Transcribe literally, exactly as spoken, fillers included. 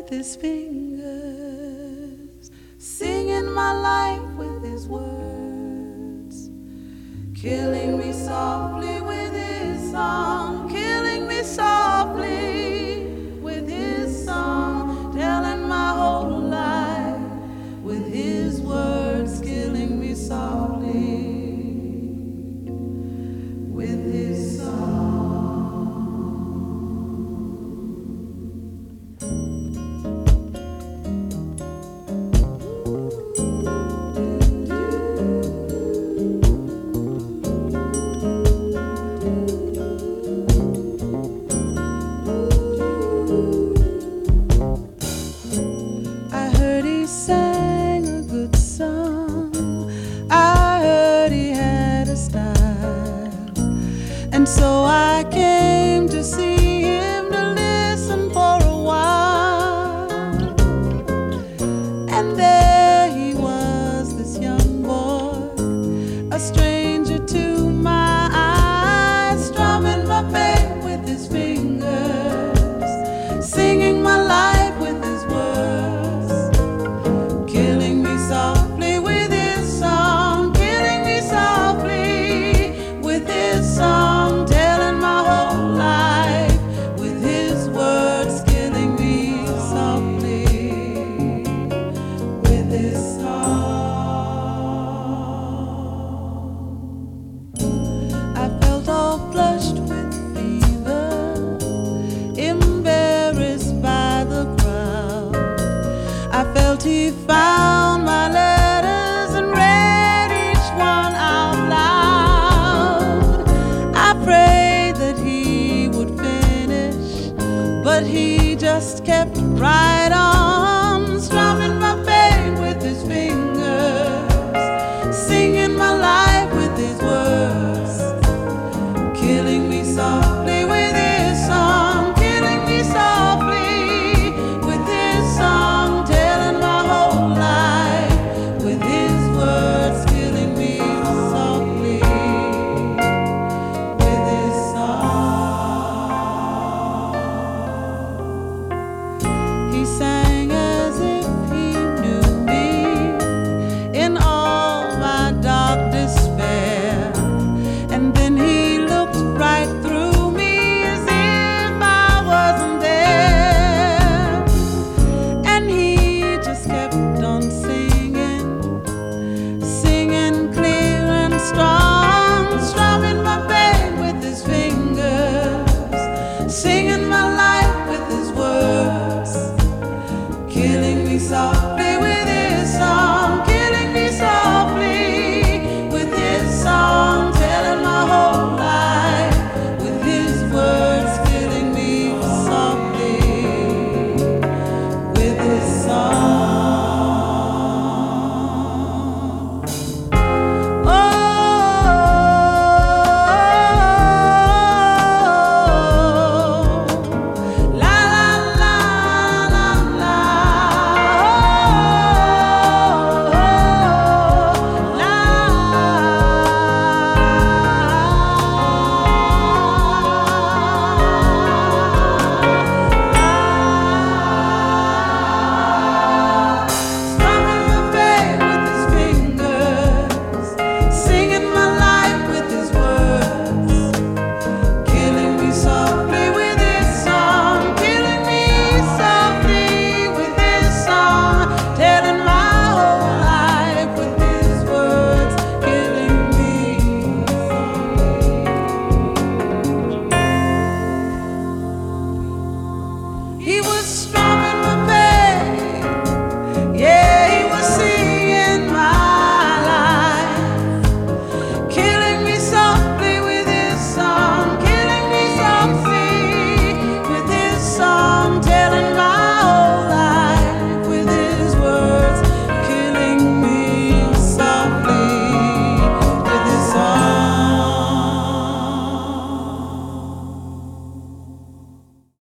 with his fingers, singing my life with his words, killing me softly with his song, killing me softly with his song, telling my whole life with his words, killing me softly with his song. I heard he sang a good song, I heard he had a style, and so I came to see him, to listen for a while. And there he was, this young boy, a stranger to my eyes, strumming my pain with his fingers, singing my life with his words, killing me softly with his song, killing me softly with his song, telling my whole life with his words, killing me softly with his song. I felt all flushed with fever, embarrassed by the crowd. I felt he found my letters and read each one out loud. I prayed that he would finish, but he just kept right on.